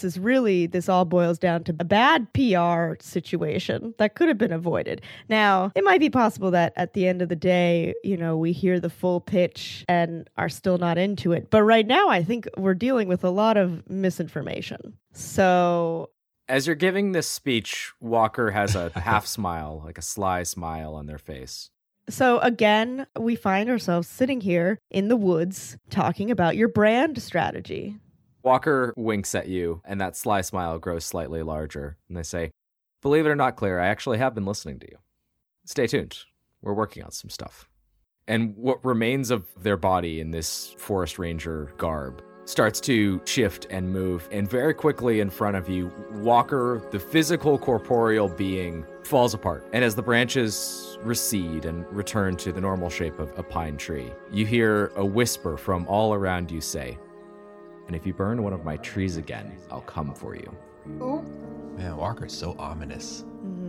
Speaker 3: all boils down to a bad PR situation that could have been avoided. Now, it might be possible that at the end of the day, we hear the full pitch and are still not into it. But right now, I think we're dealing with a lot of misinformation. So,
Speaker 1: as you're giving this speech, Walker has a half smile, like a sly smile on their face.
Speaker 3: So again, we find ourselves sitting here in the woods talking about your brand strategy.
Speaker 1: Walker winks at you, and that sly smile grows slightly larger. And they say, "Believe it or not, Claire, I actually have been listening to you. Stay tuned. We're working on some stuff." And what remains of their body in this forest ranger garb starts to shift and move, and very quickly in front of you, Walker, the physical corporeal being, falls apart. And as the branches recede and return to the normal shape of a pine tree, you hear a whisper from all around you say, "And if you burn one of my trees again, I'll come for you."
Speaker 2: Ooh.
Speaker 4: Man, Walker's so ominous.
Speaker 3: Mm-hmm.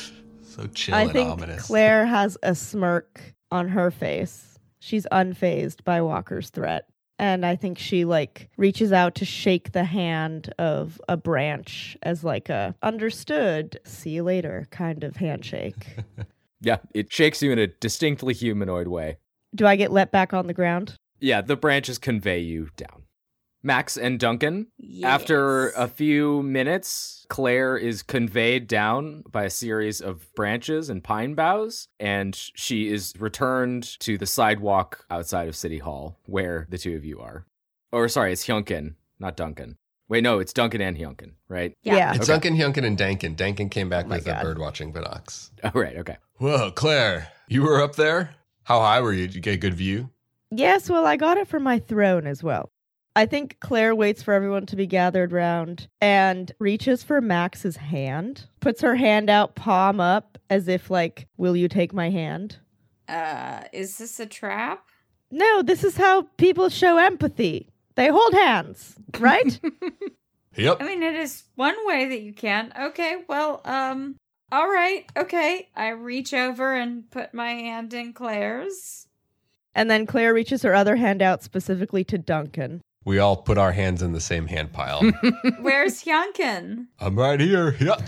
Speaker 4: So chill
Speaker 3: I
Speaker 4: and
Speaker 3: think
Speaker 4: ominous.
Speaker 3: Claire has a smirk on her face. She's unfazed by Walker's threat. And I think she reaches out to shake the hand of a branch as a understood, see you later kind of handshake.
Speaker 1: Yeah, it shakes you in a distinctly humanoid way.
Speaker 3: Do I get let back on the ground?
Speaker 1: Yeah, the branches convey you down. Max and Duncan,
Speaker 2: Yes.
Speaker 1: after a few minutes, Claire is conveyed down by a series of branches and pine boughs, and she is returned to the sidewalk outside of City Hall, where the two of you are. Or, sorry, it's Hyunkin, not Duncan. Wait, no, it's Duncan and Hyunkin, right?
Speaker 3: Yeah.
Speaker 4: It's
Speaker 1: Okay.
Speaker 4: Duncan, Hyunkin, and Dankin. Dankin came back
Speaker 3: Oh my
Speaker 4: with a
Speaker 3: God.
Speaker 4: bird-watching binocs.
Speaker 1: Oh, right, okay.
Speaker 4: Whoa, Claire, you were up there? How high were you? Did you get a good view?
Speaker 3: Yes, well, I got it from my throne as well. I think Claire waits for everyone to be gathered round and reaches for Max's hand, puts her hand out, palm up, as if will you take my hand?
Speaker 2: Is this a trap?
Speaker 3: No, this is how people show empathy. They hold hands, right?
Speaker 4: Yep.
Speaker 2: I mean, it is one way that you can. Okay, well, all right, okay. I reach over and put my hand in Claire's.
Speaker 3: And then Claire reaches her other hand out specifically to Duncan.
Speaker 4: We all put our hands in the same hand pile.
Speaker 2: Where's Hyunkin?
Speaker 4: I'm right here. Yep.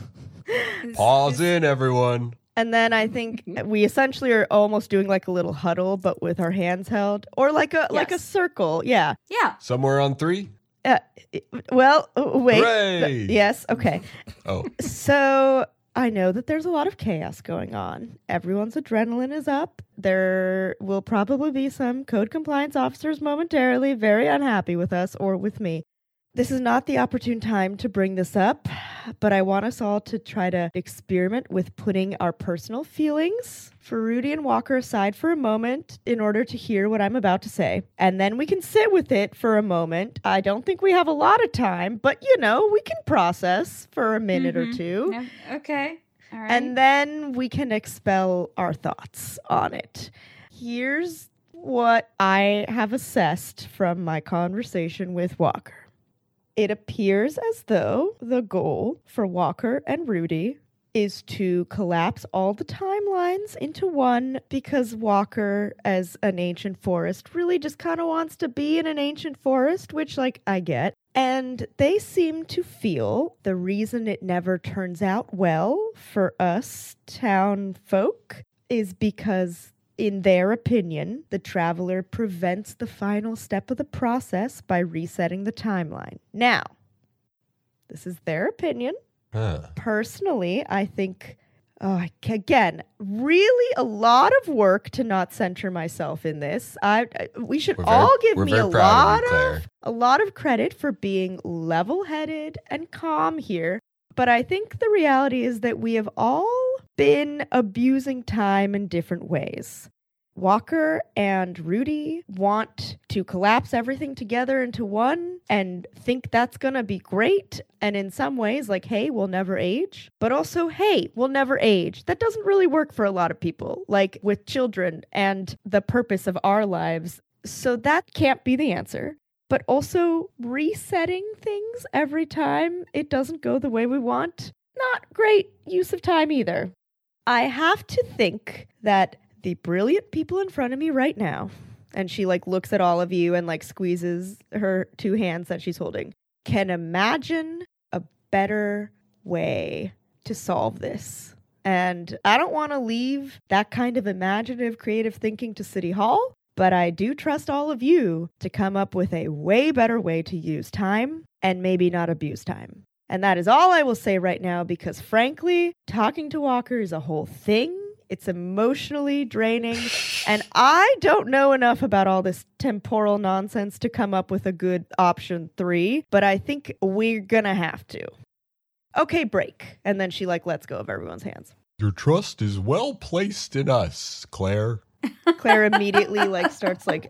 Speaker 4: Pause in, everyone.
Speaker 3: And then I think we essentially are almost doing like a little huddle, but with our hands held, or like a circle. Yeah.
Speaker 2: Yeah.
Speaker 4: Somewhere on 3?
Speaker 3: Well, wait.
Speaker 4: Hooray!
Speaker 3: Yes. Okay.
Speaker 4: Oh.
Speaker 3: So I know that there's a lot of chaos going on. Everyone's adrenaline is up. There will probably be some code compliance officers momentarily very unhappy with us or with me. This is not the opportune time to bring this up, but I want us all to try to experiment with putting our personal feelings for Rudy and Walker aside for a moment in order to hear what I'm about to say. And then we can sit with it for a moment. I don't think we have a lot of time, but we can process for a minute or two.
Speaker 2: Yeah, okay. All right.
Speaker 3: And then we can expel our thoughts on it. Here's what I have assessed from my conversation with Walker. It appears as though the goal for Walker and Rudy is to collapse all the timelines into one because Walker, as an ancient forest, really just kind of wants to be in an ancient forest, which, I get. And they seem to feel the reason it never turns out well for us town folk is because, in their opinion, the traveler prevents the final step of the process by resetting the timeline. Now, this is their opinion. Personally, I think, again, really a lot of work to not center myself in this. We should all give me a lot of credit for being level-headed and calm here. But I think the reality is that we have all been abusing time in different ways. Walker and Rudy want to collapse everything together into one and think that's going to be great. And in some ways, hey, we'll never age. But also, hey, we'll never age. That doesn't really work for a lot of people, like with children and the purpose of our lives. So that can't be the answer. But also resetting things every time it doesn't go the way we want. Not great use of time either. I have to think that the brilliant people in front of me right now, and she looks at all of you and squeezes her 2 hands that she's holding, can imagine a better way to solve this. And I don't want to leave that kind of imaginative, creative thinking to City Hall, but I do trust all of you to come up with a way better way to use time and maybe not abuse time. And that is all I will say right now because, frankly, talking to Walker is a whole thing. It's emotionally draining, and I don't know enough about all this temporal nonsense to come up with a good option 3, but I think we're gonna have to. Okay, break. And then she lets go of everyone's hands.
Speaker 4: Your trust is well placed in us, Claire.
Speaker 3: Claire immediately starts kind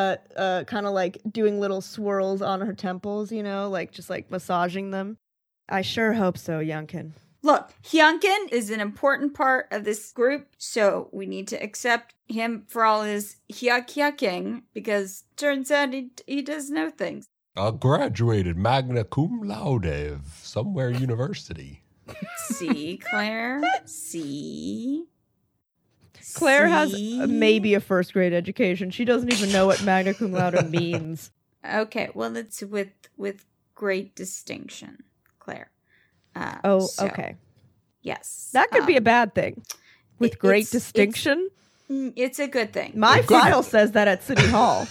Speaker 3: of doing little swirls on her temples, just massaging them. I sure hope so, Youngkin.
Speaker 2: Look, Hyunkin is an important part of this group, so we need to accept him for all his hyucking, because turns out he does know things.
Speaker 4: I graduated magna cum laude of somewhere university.
Speaker 2: See, Claire? See?
Speaker 3: Claire has maybe a first grade education. She doesn't even know what magna cum laude means.
Speaker 2: Okay, well, it's with great distinction, Claire.
Speaker 3: Okay.
Speaker 2: Yes.
Speaker 3: That could be a bad thing. With great distinction?
Speaker 2: It's a good thing.
Speaker 3: My file says that at City Hall.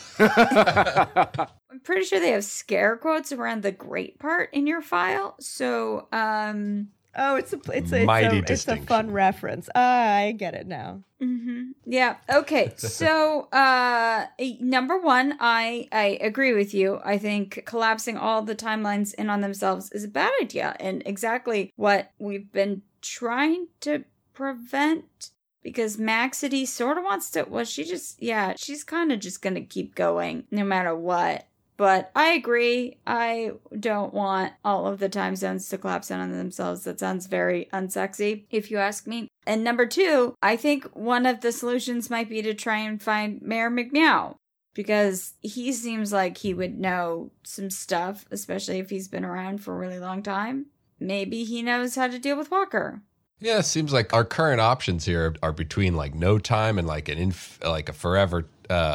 Speaker 2: I'm pretty sure they have scare quotes around the great part in your file. So,
Speaker 3: it's a fun reference. I get it now.
Speaker 2: Mm-hmm. Yeah. Okay. So, number one, I agree with you. I think collapsing all the timelines in on themselves is a bad idea, and exactly what we've been trying to prevent. Because Maxity sort of wants to. Well, she's kind of just gonna keep going no matter what. But I agree. I don't want all of the time zones to collapse in on themselves. That sounds very unsexy, if you ask me. And number 2, I think one of the solutions might be to try and find Mayor McMeow, because he seems like he would know some stuff, especially if he's been around for a really long time. Maybe he knows how to deal with Walker.
Speaker 4: Yeah, it seems like our current options here are between like no time and like like a forever.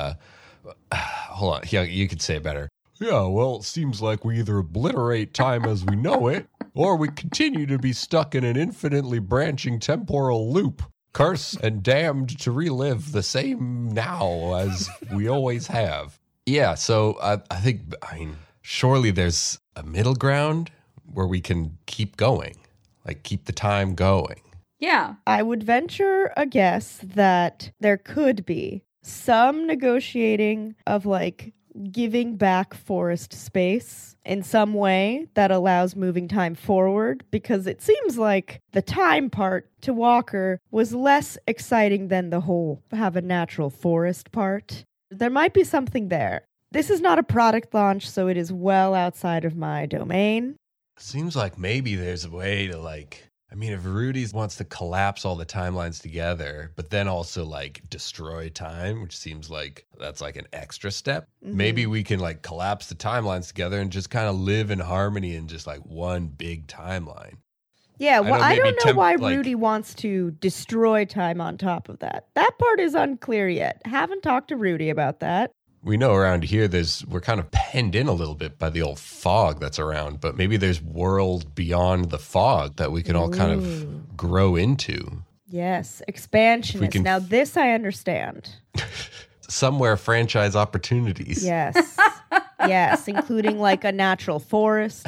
Speaker 4: Hold on, yeah, you could say it better. Yeah, well, it seems like we either obliterate time as we know it, or we continue to be stuck in an infinitely branching temporal loop, cursed and damned to relive the same now as we always have. Yeah, so I mean, surely there's a middle ground where we can keep going, like keep the time going.
Speaker 2: Yeah.
Speaker 3: I would venture a guess that there could be some negotiating of like giving back forest space in some way that allows moving time forward, because it seems like the time part to Walker was less exciting than the whole have a natural forest part. There might be something there. This is not a product launch, so it is well outside of my domain.
Speaker 4: Seems like maybe there's a way to like, I mean, if Rudy wants to collapse all the timelines together, but then also like destroy time, which seems like that's like an extra step. Mm-hmm. Maybe we can like collapse the timelines together and just kind of live in harmony in just like one big timeline.
Speaker 3: Yeah, well, I don't know why Rudy wants to destroy time on top of that. That part is unclear yet. Haven't talked to Rudy about that.
Speaker 4: We know around here we're kind of penned in a little bit by the old fog that's around, but maybe there's world beyond the fog that we can all kind of grow into.
Speaker 3: Yes, expansionist. Now this I understand.
Speaker 4: Somewhere franchise opportunities.
Speaker 3: Yes. Yes, including like a natural forest.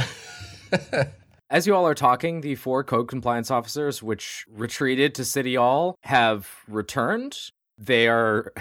Speaker 1: As you all are talking, the 4 code compliance officers, which retreated to City Hall, have returned. They're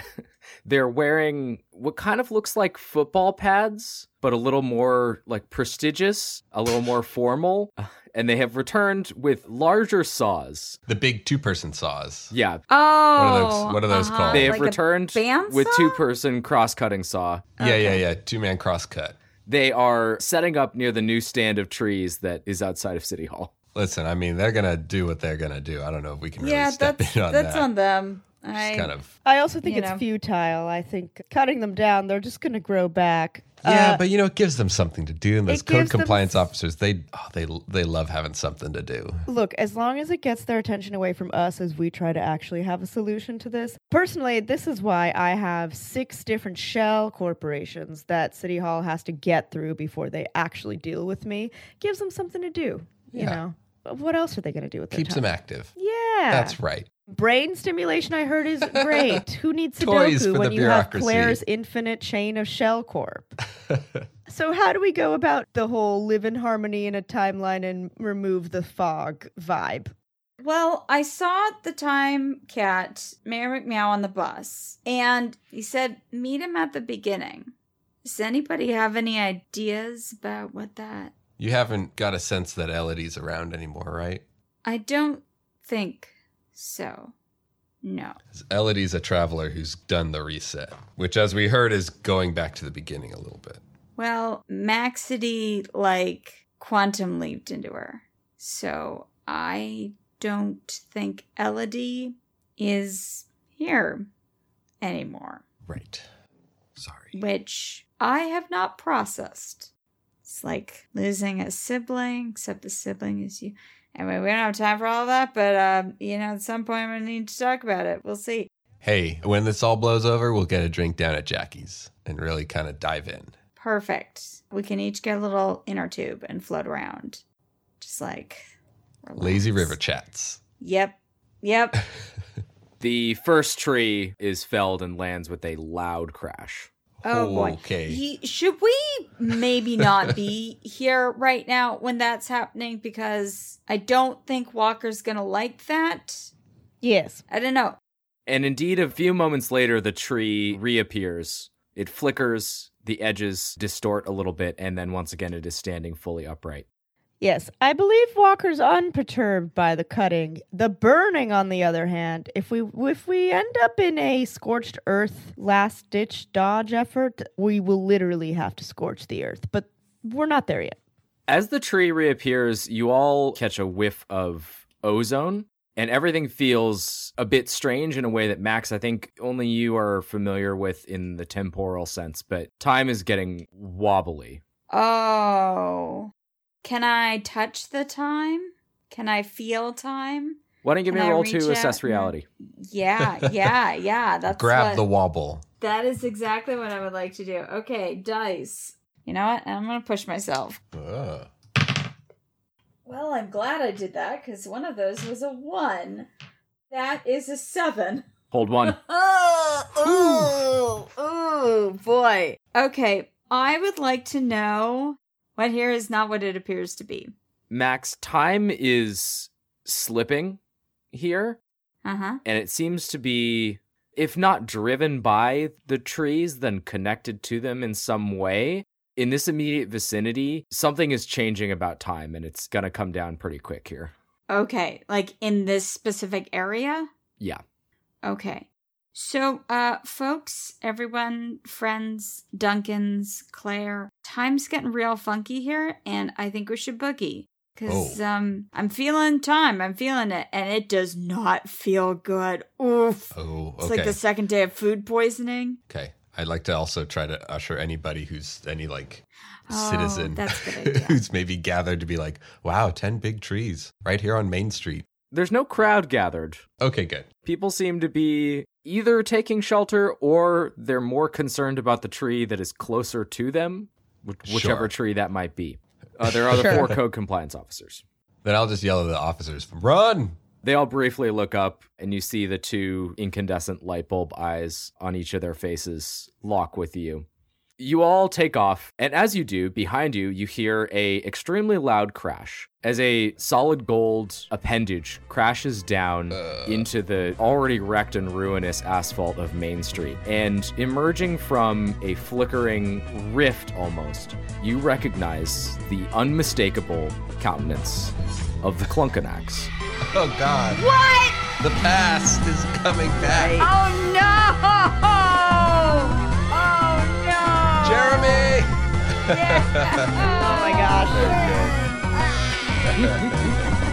Speaker 1: wearing what kind of looks like football pads, but a little more like prestigious, a little more formal. And they have returned with larger saws.
Speaker 4: The big 2-person saws.
Speaker 1: Yeah.
Speaker 2: Oh.
Speaker 4: What are those called?
Speaker 1: They have returned with 2-person cross-cutting saw.
Speaker 4: Okay. Yeah. 2-man cross-cut.
Speaker 1: They are setting up near the new stand of trees that is outside of City Hall.
Speaker 4: Listen, I mean, they're going to do what they're going to do. I don't know if we can really step in on that.
Speaker 2: That's on them.
Speaker 3: I also think it's futile. I think cutting them down, they're just going to grow back.
Speaker 4: Yeah, but it gives them something to do. And those code compliance officers, they love having something to do.
Speaker 3: Look, as long as it gets their attention away from us as we try to actually have a solution to this. Personally, this is why I have 6 different shell corporations that City Hall has to get through before they actually deal with me. Gives them something to do, you know. What else are they going to do with their
Speaker 4: Keeps
Speaker 3: time?
Speaker 4: them active.
Speaker 3: Yeah.
Speaker 4: That's right.
Speaker 3: Brain stimulation, I heard, is great. Who needs
Speaker 4: Toys
Speaker 3: Sudoku
Speaker 4: for
Speaker 3: when
Speaker 4: the
Speaker 3: you have
Speaker 4: bureaucracy.
Speaker 3: Claire's infinite chain of Shell Corp? So how do we go about the whole live in harmony in a timeline and remove the fog vibe?
Speaker 2: Well, I saw the time cat, Mayor McMeow, on the bus, and he said, meet him at the beginning. Does anybody have any ideas about what that...
Speaker 4: You haven't got a sense that Elodie's around anymore, right?
Speaker 2: I don't think so. No.
Speaker 4: Elodie's a traveler who's done the reset, which, as we heard, is going back to the beginning a little bit.
Speaker 2: Well, Maxity, like, quantum leaped into her. So I don't think Elodie is here anymore.
Speaker 4: Right. Sorry.
Speaker 2: Which I have not processed. It's like losing a sibling, except the sibling is you. Anyway, we don't have time for all of that, but, at some point I'm going to need to talk about it. We'll see.
Speaker 4: Hey, when this all blows over, we'll get a drink down at Jackie's and really kind of dive in.
Speaker 2: Perfect. We can each get a little inner tube and float around. Just like... relax.
Speaker 4: Lazy river chats.
Speaker 2: Yep.
Speaker 1: The first tree is felled and lands with a loud crash.
Speaker 2: Oh, boy.
Speaker 4: Okay.
Speaker 2: Should we maybe not be here right now when that's happening? Because I don't think Walker's going to like that.
Speaker 3: Yes.
Speaker 2: I don't know.
Speaker 1: And indeed, a few moments later, the tree reappears. It flickers, the edges distort a little bit, and then once again, it is standing fully upright.
Speaker 3: Yes, I believe Walker's unperturbed by the cutting. The burning, on the other hand, if we end up in a scorched earth last-ditch dodge effort, we will literally have to scorch the earth. But we're not there yet.
Speaker 1: As the tree reappears, you all catch a whiff of ozone, and everything feels a bit strange in a way that, Max, I think only you are familiar with in the temporal sense, but time is getting wobbly.
Speaker 2: Oh... Can I touch the time? Can I feel time?
Speaker 1: Why don't you give me a roll to assess reality?
Speaker 2: Yeah. That's
Speaker 4: Grab the wobble.
Speaker 2: That is exactly what I would like to do. Okay, dice. You know what? I'm going to push myself. Well, I'm glad I did that because one of those was a 1. That is a 7.
Speaker 1: Hold 1.
Speaker 2: Oh, boy. Okay, I would like to know... What here is not what it appears to be.
Speaker 1: Max, time is slipping here.
Speaker 2: Uh-huh.
Speaker 1: And it seems to be, if not driven by the trees, then connected to them in some way. In this immediate vicinity, something is changing about time, and it's going to come down pretty quick here.
Speaker 2: Okay, like in this specific area?
Speaker 1: Yeah.
Speaker 2: Okay. So, folks, everyone, friends, Duncans, Claire, time's getting real funky here, and I think we should boogie. Because, I'm feeling time, I'm feeling it, and it does not feel good. Oof.
Speaker 4: Oh, okay.
Speaker 2: It's like the second day of food poisoning.
Speaker 4: Okay. I'd like to also try to usher anybody who's citizen
Speaker 2: that's a good idea.
Speaker 4: who's maybe gathered to be like, wow, 10 big trees right here on Main Street.
Speaker 1: There's no crowd gathered.
Speaker 4: Okay, good.
Speaker 1: People seem to be either taking shelter or they're more concerned about the tree that is closer to them, whichever tree that might be. There are the 4 code compliance officers.
Speaker 4: Then I'll just yell at the officers, run!
Speaker 1: They all briefly look up, and you see the 2 incandescent light bulb eyes on each of their faces lock with you. You all take off, and as you do, behind you, you hear a extremely loud crash as a solid gold appendage crashes down into the already wrecked and ruinous asphalt of Main Street. And emerging from a flickering rift almost, you recognize the unmistakable countenance of the Clunkanax.
Speaker 4: Oh, God.
Speaker 2: What?
Speaker 4: The past is coming back.
Speaker 2: Oh, no!
Speaker 4: Jeremy!
Speaker 3: Oh my gosh.